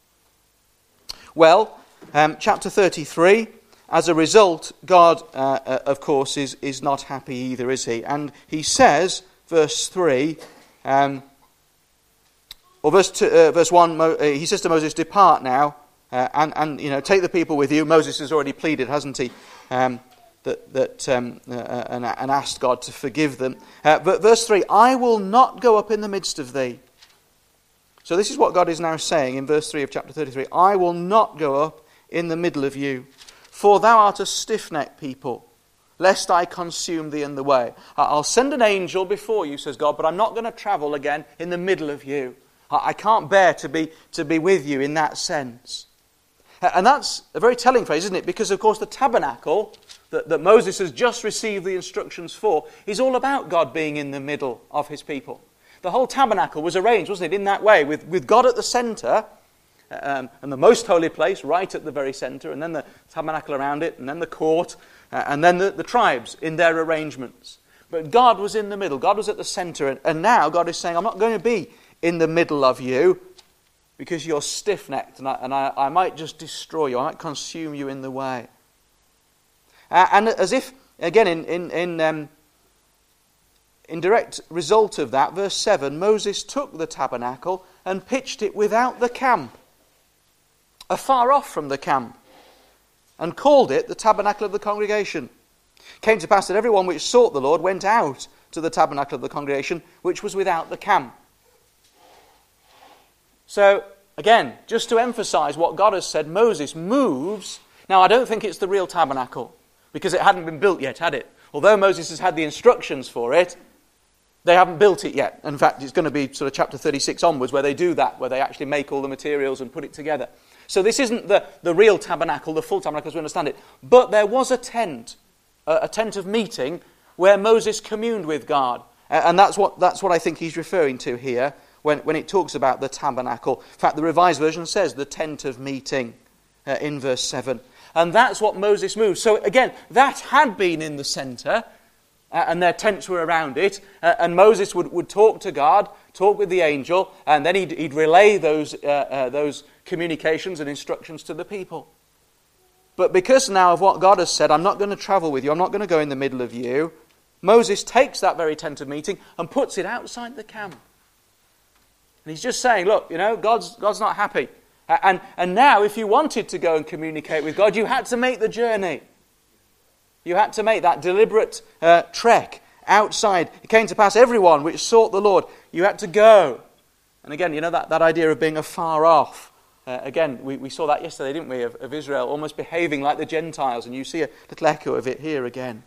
Well, um, chapter thirty-three, as a result, God, uh, uh, of course, is, is not happy either, is he? And he says, verse three, um, or verse, two, uh, verse one, Mo, uh, he says to Moses, "Depart now, uh, and, and you know, take the people with you." Moses has already pleaded, hasn't he? Um, that, that um, uh, and, and asked God to forgive them. Uh, but verse three, "I will not go up in the midst of thee." So this is what God is now saying in verse three of chapter thirty-three. "I will not go up in the middle of you, for thou art a stiff-necked people, lest I consume thee in the way." I'll send an angel before you, says God, but I'm not going to travel again in the middle of you. I can't bear to be, to be with you in that sense. And that's a very telling phrase, isn't it? Because, of course, the tabernacle that, that Moses has just received the instructions for is all about God being in the middle of his people. The whole tabernacle was arranged, wasn't it, in that way, with, with God at the centre, um, and the most holy place right at the very centre, and then the tabernacle around it, and then the court, uh, and then the, the tribes in their arrangements. But God was in the middle. God was at the centre, and, and now God is saying, "I'm not going to be in the middle of you, because you're stiff-necked, and, I, and I, I might just destroy you. I might consume you in the way." Uh, and as if, again, in in in, um, in direct result of that, verse seven, Moses took the tabernacle and pitched it without the camp, afar off from the camp, and called it the tabernacle of the congregation. It came to pass that everyone which sought the Lord went out to the tabernacle of the congregation, which was without the camp. So, again, just to emphasize what God has said, Moses moves. Now, I don't think it's the real tabernacle, because it hadn't been built yet, had it? Although Moses has had the instructions for it, they haven't built it yet. In fact, it's going to be sort of chapter thirty-six onwards where they do that, where they actually make all the materials and put it together. So this isn't the, the real tabernacle, the full tabernacle as we understand it. But there was a tent, a, a tent of meeting, where Moses communed with God. And that's what, that's what I think he's referring to here, When, when it talks about the tabernacle. In fact, the Revised Version says the tent of meeting uh, in verse seven. And that's what Moses moved. So again, that had been in the centre, uh, and their tents were around it, uh, and Moses would, would talk to God, talk with the angel, and then he'd, he'd relay those, uh, uh, those communications and instructions to the people. But because now of what God has said, "I'm not going to travel with you, I'm not going to go in the middle of you," Moses takes that very tent of meeting and puts it outside the camp. And he's just saying, look, you know, God's, God's not happy. And, and now, if you wanted to go and communicate with God, you had to make the journey. You had to make that deliberate uh, trek outside. It came to pass, everyone which sought the Lord, you had to go. And again, you know, that, that idea of being afar off. Uh, again, we, we saw that yesterday, didn't we, of, of Israel almost behaving like the Gentiles. And you see a little echo of it here again.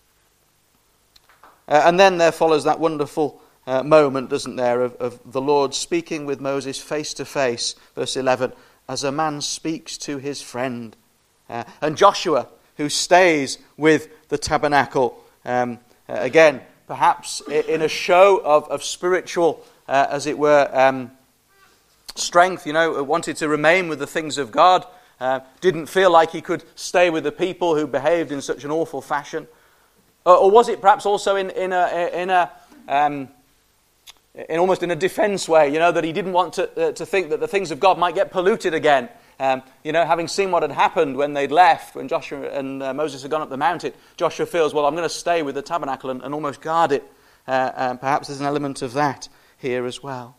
Uh, and then there follows that wonderful uh, moment, doesn't there, of, of the Lord speaking with Moses face to face, verse eleven, as a man speaks to his friend. Uh, and Joshua, who stays with the tabernacle, um, uh, again, perhaps in a show of, of spiritual, uh, as it were, um, strength, you know, wanted to remain with the things of God, uh, didn't feel like he could stay with the people who behaved in such an awful fashion. Uh, or was it perhaps also in, in a, in a um, in almost in a defense way, you know, that he didn't want to, uh, to think that the things of God might get polluted again. Um, you know, having seen what had happened when they'd left, when Joshua and uh, Moses had gone up the mountain, Joshua feels, well, I'm going to stay with the tabernacle and, and almost guard it. Uh, and perhaps there's an element of that here as well.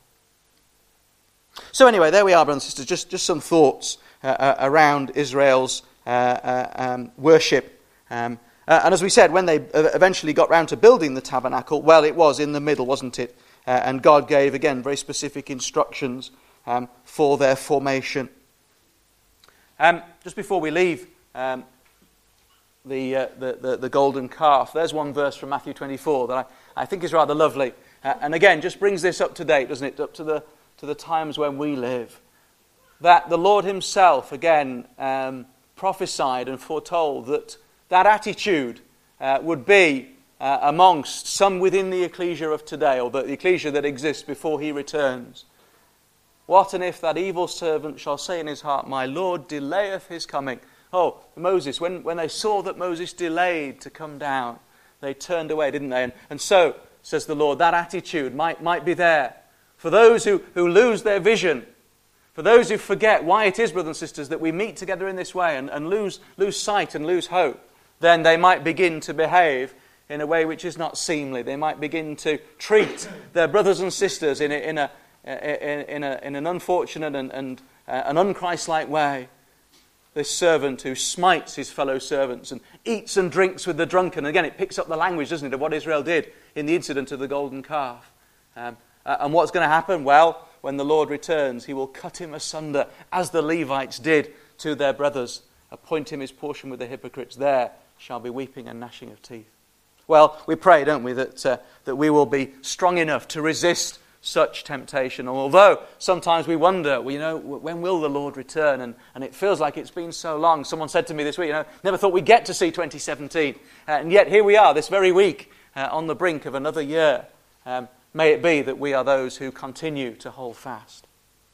So anyway, there we are, brothers and sisters, just, just some thoughts uh, uh, around Israel's uh, uh, um, worship. Um, uh, and as we said, when they eventually got round to building the tabernacle, well, it was in the middle, wasn't it? Uh, and God gave, again, very specific instructions um, for their formation. Um, just before we leave um, the, uh, the, the the golden calf, there's one verse from Matthew twenty-four that I, I think is rather lovely. Uh, and again, just brings this up to date, doesn't it? Up to the to the times when we live. That the Lord himself, again, um, prophesied and foretold that that attitude uh, would be uh, amongst some within the ecclesia of today, or the ecclesia that exists before he returns. What and if that evil servant shall say in his heart, my Lord delayeth his coming. Oh, Moses, when, when they saw that Moses delayed to come down, they turned away, didn't they? And, and so, says the Lord, that attitude might, might be there. For those who, who lose their vision, for those who forget why it is, brothers and sisters, that we meet together in this way and, and lose, lose sight and lose hope, then they might begin to behave in a way which is not seemly. They might begin to treat their brothers and sisters in a, in a In, in, a, in an unfortunate and, and uh, an unchristlike way. This servant who smites his fellow servants and eats and drinks with the drunken. Again, it picks up the language, doesn't it, of what Israel did in the incident of the golden calf. Um, uh, and what's going to happen? Well, when the Lord returns, he will cut him asunder, as the Levites did to their brothers. Appoint him his portion with the hypocrites. There shall be weeping and gnashing of teeth. Well, we pray, don't we, that uh, that we will be strong enough to resist such temptation. Although sometimes we wonder, well, you know, when will the Lord return? And, and it feels like it's been so long. Someone said to me this week, you know, never thought we'd get to see twenty seventeen. Uh, and yet here we are this very week uh, on the brink of another year. Um, may it be that we are those who continue to hold fast.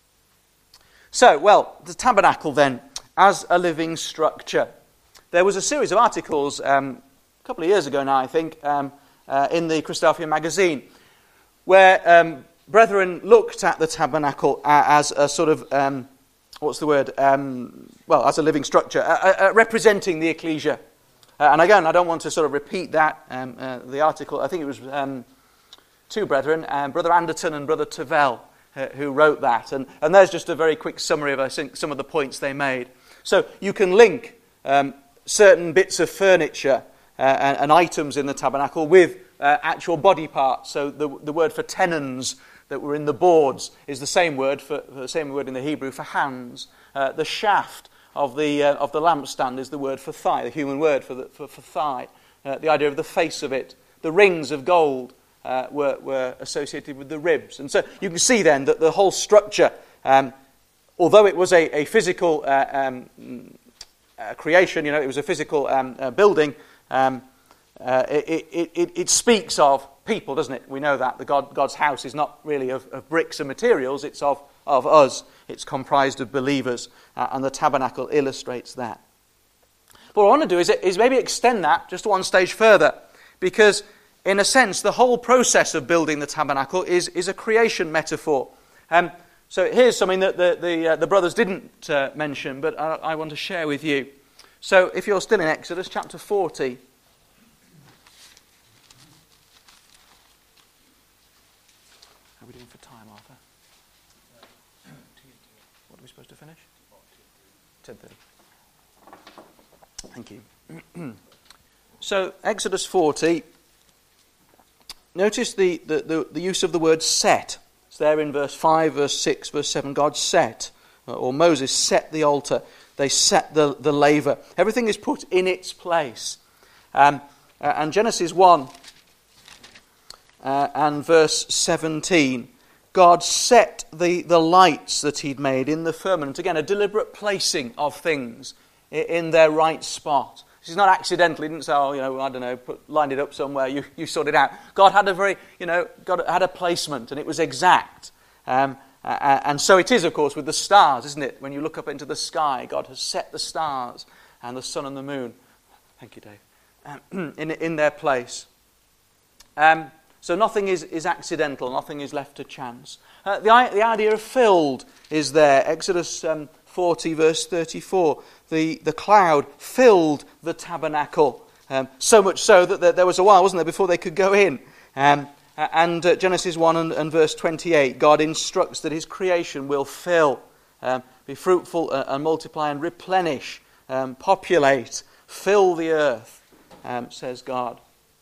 So, well, the tabernacle then, as a living structure. There was a series of articles um, a couple of years ago now, I think, um, uh, in the Christadelphia magazine, where um, brethren looked at the tabernacle as a sort of, um, what's the word, um, well, as a living structure, uh, uh, representing the ecclesia. Uh, and again, I don't want to sort of repeat that, um, uh, the article. I think it was um, two brethren, um, Brother Anderton and Brother Tavel, uh, who wrote that. And, and there's just a very quick summary of, I think, some of the points they made. So you can link um, certain bits of furniture uh, and, and items in the tabernacle with uh, actual body parts. So the, the word for tenons that were in the boards is the same word for, for the same word in the Hebrew for hands. Uh, the shaft of the uh, of the lampstand is the word for thigh, the human word for the, for, for thigh. Uh, the idea of the face of it. The rings of gold uh, were were associated with the ribs, and so you can see then that the whole structure, um, although it was a, a physical uh, um, uh, creation, you know, it was a physical um, uh, building. Um, uh, it, it, it, it speaks of people, doesn't it? We know that the God, God's house is not really of, of bricks and materials; it's of of us. It's comprised of believers, uh, and the tabernacle illustrates that. But what I want to do is, is maybe extend that just one stage further, because in a sense, the whole process of building the tabernacle is is a creation metaphor. Um, so here's something that the the, uh, the brothers didn't uh, mention, but I, I want to share with you. So if you're still in Exodus chapter forty. How are we doing for time, Arthur? What are we supposed to finish? ten thirty. Thank you. So, Exodus forty. Notice the, the, the, the use of the word set. It's there in verse five, verse six, verse seven. God set, or Moses set the altar. They set the, the laver. Everything is put in its place. Um, and Genesis one uh, and verse seventeen. God set the, the lights that he'd made in the firmament. Again, a deliberate placing of things in their right spot. This is not accidental. He didn't say, oh, you know, I don't know, put, lined it up somewhere, you, you sort it out. God had a very, you know, God had a placement, and it was exact. Um, uh, and so it is, of course, with the stars, isn't it? When you look up into the sky, God has set the stars and the sun and the moon. Thank you, Dave. Um, in, in their place. Um, so nothing is, is accidental, nothing is left to chance. Uh, the, the idea of filled is there. Exodus um, forty, verse thirty-four. The, the cloud filled the tabernacle, um, so much so that there, there was a while, wasn't there, before they could go in. Um, and uh, Genesis one and, and verse twenty-eight, God instructs that his creation will fill, um, be fruitful uh, and multiply and replenish, um, populate, fill the earth, um, says God.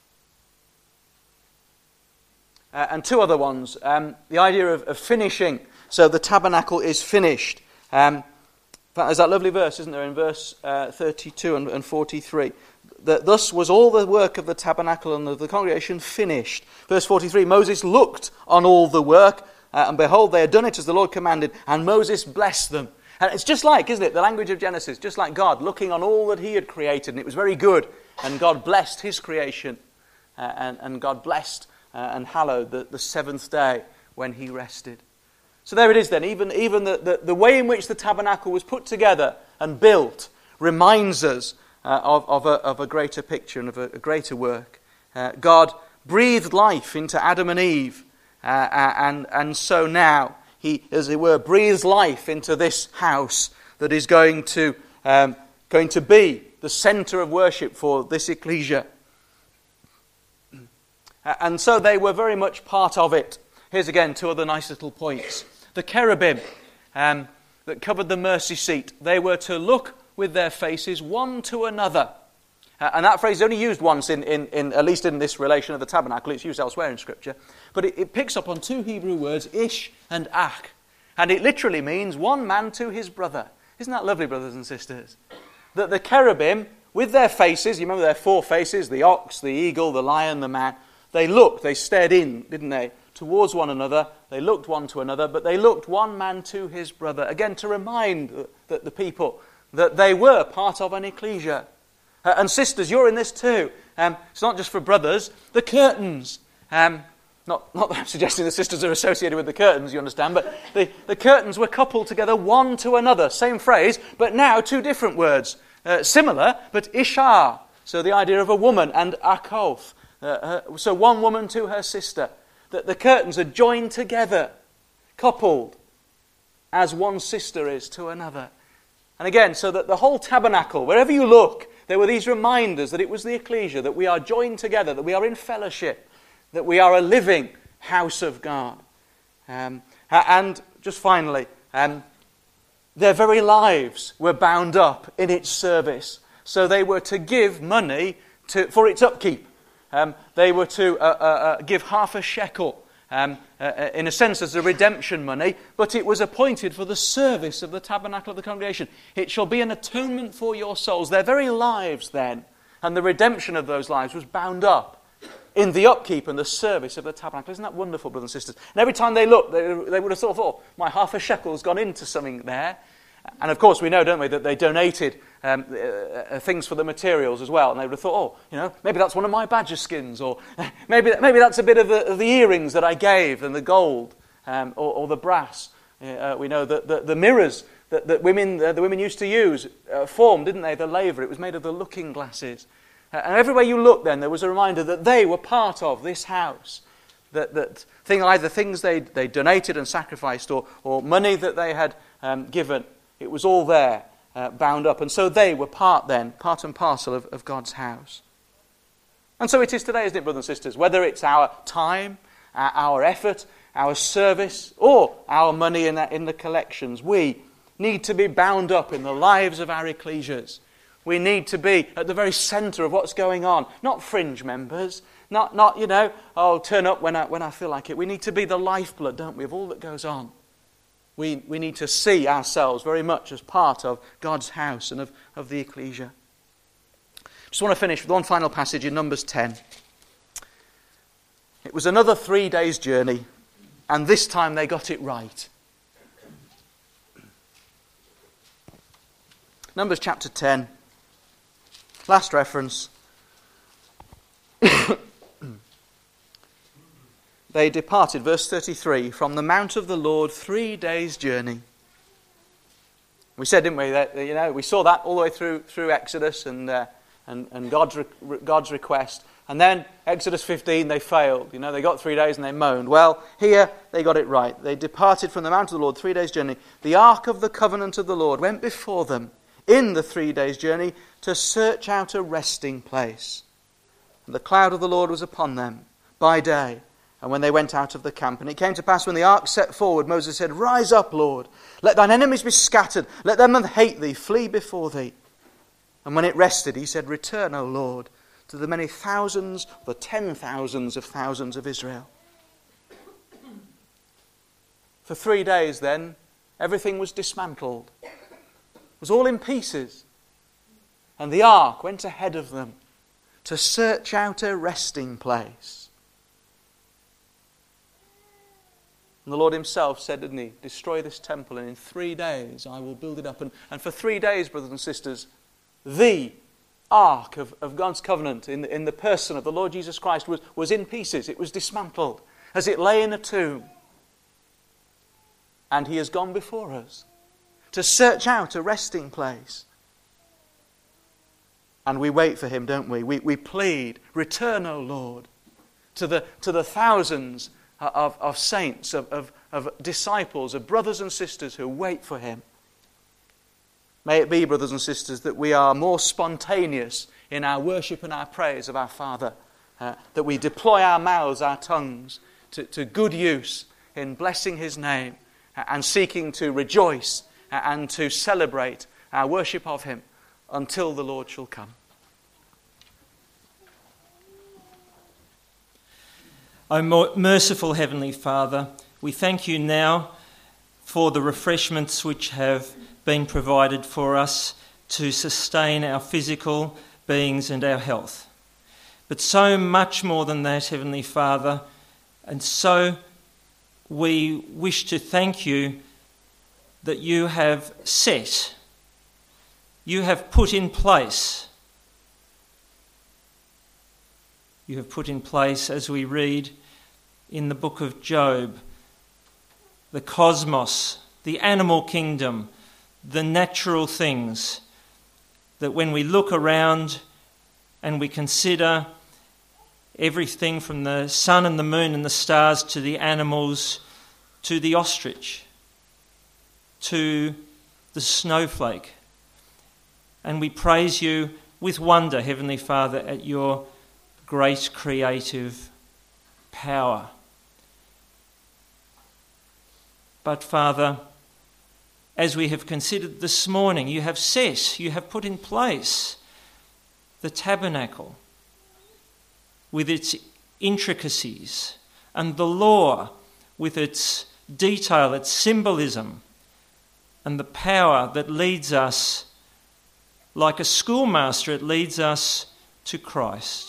Uh, and two other ones, um, the idea of, of finishing. So the tabernacle is finished. Um, There's that lovely verse, isn't there, in verse uh, thirty-two and, and forty-three. That thus was all the work of the tabernacle and of the congregation finished. Verse forty-three, Moses looked on all the work, uh, and behold, they had done it as the Lord commanded, and Moses blessed them. And it's just like, isn't it, the language of Genesis, just like God looking on all that he had created, and it was very good, and God blessed his creation, uh, and, and God blessed uh, and hallowed the, the seventh day when he rested. So there it is then, even, even the, the, the way in which the tabernacle was put together and built reminds us uh, of, of, a, of a greater picture and of a, a greater work. Uh, God breathed life into Adam and Eve, uh, and, and so now he, as it were, breathes life into this house that is going to, um, going to be the centre of worship for this ecclesia. Uh, and so they were very much part of it. Here's again two other nice little points. The cherubim um, that covered the mercy seat, they were to look with their faces one to another. Uh, and that phrase is only used once, in, in, in at least in this relation of the tabernacle. It's used elsewhere in Scripture. But it, it picks up on two Hebrew words, ish and ach. And it literally means one man to his brother. Isn't that lovely, brothers and sisters? That the cherubim, with their faces, you remember their four faces, the ox, the eagle, the lion, the man, they looked, they stared in, didn't they, towards one another. They looked one to another, but they looked one man to his brother. Again, to remind the, the, the people that they were part of an ecclesia. Uh, and sisters, you're in this too. Um, it's not just for brothers. The curtains. Um, not, not that I'm suggesting the sisters are associated with the curtains, you understand, but the, the curtains were coupled together one to another. Same phrase, but now two different words. Uh, similar, but ishar. So the idea of a woman, and akof. Uh, uh, so one woman to her sister. That the curtains are joined together, coupled, as one sister is to another. And again, so that the whole tabernacle, wherever you look, there were these reminders that it was the ecclesia, that we are joined together, that we are in fellowship, that we are a living house of God. Um, and just finally, um, their very lives were bound up in its service. So they were to give money to, for its upkeep. Um, they were to uh, uh, uh, give half a shekel, um, uh, in a sense as a redemption money, but it was appointed for the service of the tabernacle of the congregation. It shall be an atonement for your souls. Their very lives then, and the redemption of those lives was bound up in the upkeep and the service of the tabernacle. Isn't that wonderful, brothers and sisters? And every time they looked, they, they would have thought, oh, my half a shekel's gone into something there. And of course we know, don't we, that they donated um, uh, things for the materials as well. And they would have thought, oh, you know, maybe that's one of my badger skins, or maybe maybe that's a bit of the, of the earrings that I gave, and the gold, um, or, or the brass. Uh, we know that the, the mirrors that, that women uh, the women used to use uh, formed, didn't they, the laver. It was made of the looking glasses. Uh, and everywhere you looked then, there was a reminder that they were part of this house. That, that thing, either things they they donated and sacrificed, or, or money that they had um, given. It was all there, uh, bound up. And so they were part then, part and parcel of, of God's house. And so it is today, isn't it, brothers and sisters? Whether it's our time, uh, our effort, our service, or our money in the, in the collections. We need to be bound up in the lives of our ecclesias. We need to be at the very centre of what's going on. Not fringe members, not, not you know, oh, turn up when I, when I feel like it. We need to be the lifeblood, don't we, of all that goes on. We, we need to see ourselves very much as part of God's house and of, of the ecclesia. Just want to finish with one final passage in Numbers ten. It was another three days' journey, and this time they got it right. Numbers chapter ten. Last reference. They departed, verse thirty-three, from the mount of the Lord, three days' journey. We said, didn't we, that, you know, we saw that all the way through through Exodus and uh, and, and God's re- God's request. And then Exodus fifteen, they failed. You know, they got three days and they moaned. Well, here they got it right. They departed from the mount of the Lord, three days' journey. The ark of the covenant of the Lord went before them in the three days' journey to search out a resting place. And the cloud of the Lord was upon them by day, and when they went out of the camp. And it came to pass when the ark set forward, Moses said, Rise up, Lord, let thine enemies be scattered, let them that hate thee flee before thee. And when it rested, he said, Return, O Lord, to the many thousands, the ten thousands of thousands of Israel. For three days then, everything was dismantled. It was all in pieces. And the ark went ahead of them to search out a resting place. And the Lord himself said, didn't he, destroy this temple and in three days I will build it up. And, and for three days, brothers and sisters, the ark of, of God's covenant in the, in the person of the Lord Jesus Christ was, was in pieces. It was dismantled as it lay in a tomb. And he has gone before us to search out a resting place. And we wait for him, don't we? We, we plead, return, O Lord, to the, to the thousands of, of saints, of, of, of disciples, of brothers and sisters who wait for him. May it be, brothers and sisters, that we are more spontaneous in our worship and our praise of our Father, uh, that we deploy our mouths, our tongues, to, to good use in blessing his name uh, and seeking to rejoice uh, and to celebrate our worship of him until the Lord shall come. O merciful Heavenly Father, we thank you now for the refreshments which have been provided for us to sustain our physical beings and our health. But so much more than that, Heavenly Father, and so we wish to thank you that you have set, you have put in place, you have put in place, as we read in the book of Job, the cosmos, the animal kingdom, the natural things, that when we look around and we consider everything from the sun and the moon and the stars to the animals, to the ostrich, to the snowflake, and we praise you with wonder, Heavenly Father, at your great creative power. But Father, as we have considered this morning, you have set, you have put in place the tabernacle with its intricacies and the law with its detail, its symbolism, and the power that leads us, like a schoolmaster, it leads us to Christ.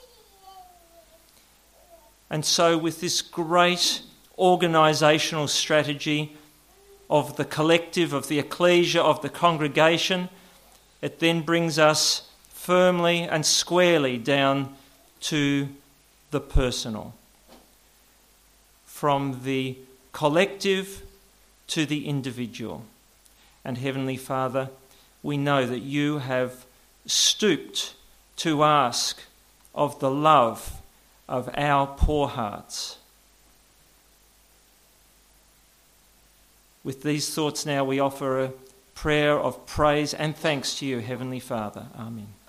And so with this great organisational strategy of the collective, of the ecclesia, of the congregation, it then brings us firmly and squarely down to the personal. From the collective to the individual. And Heavenly Father, we know that you have stooped to ask of the love of our poor hearts. With these thoughts now we offer a prayer of praise and thanks to you, Heavenly Father. Amen.